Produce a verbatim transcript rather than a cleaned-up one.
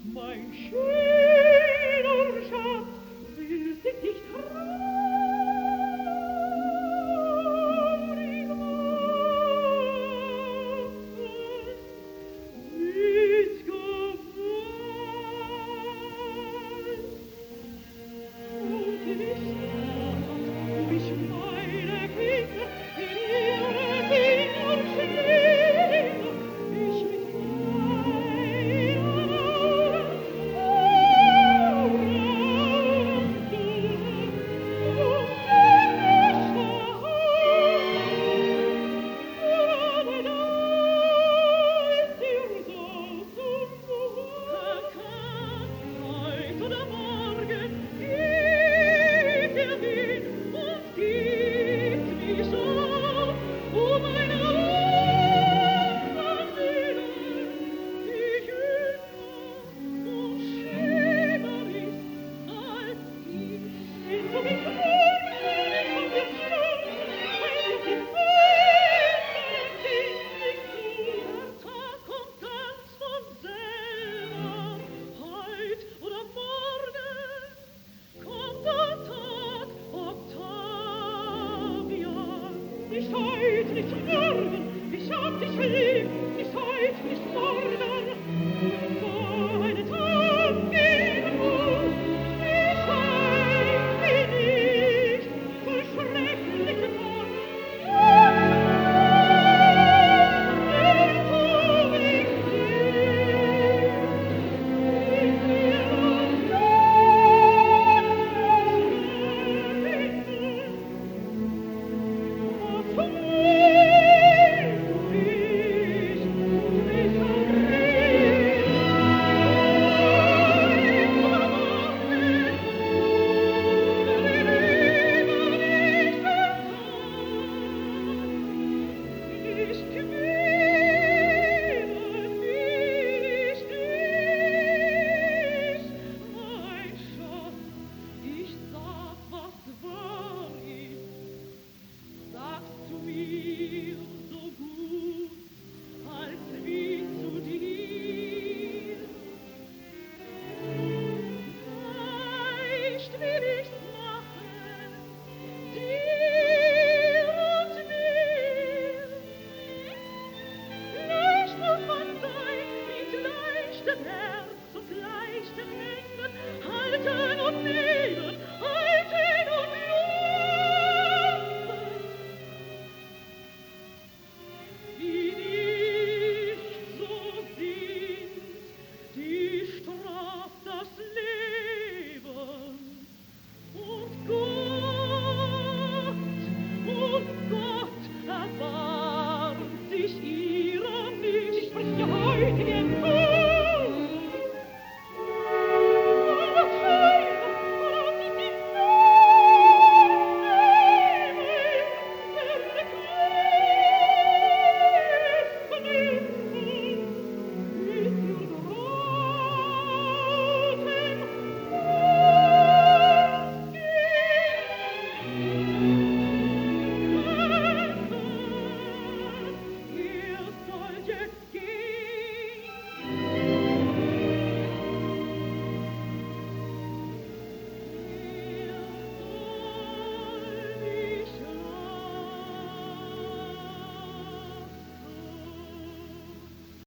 Mein schöner Schatz will sich nicht traurig machen, mit Gewalt. Und wisst, wie ich meine Finger in ihre Finger schließe, ich mit meinen Nicht heut, nicht morgen, ich hab dich lieb, nicht heut, nicht morgen. Vor einen Tag gehen muss, ich heim bin nicht, so schreckliche Tag. Den tu ich dir, ich will Herz und leichte Hände halten und nehmen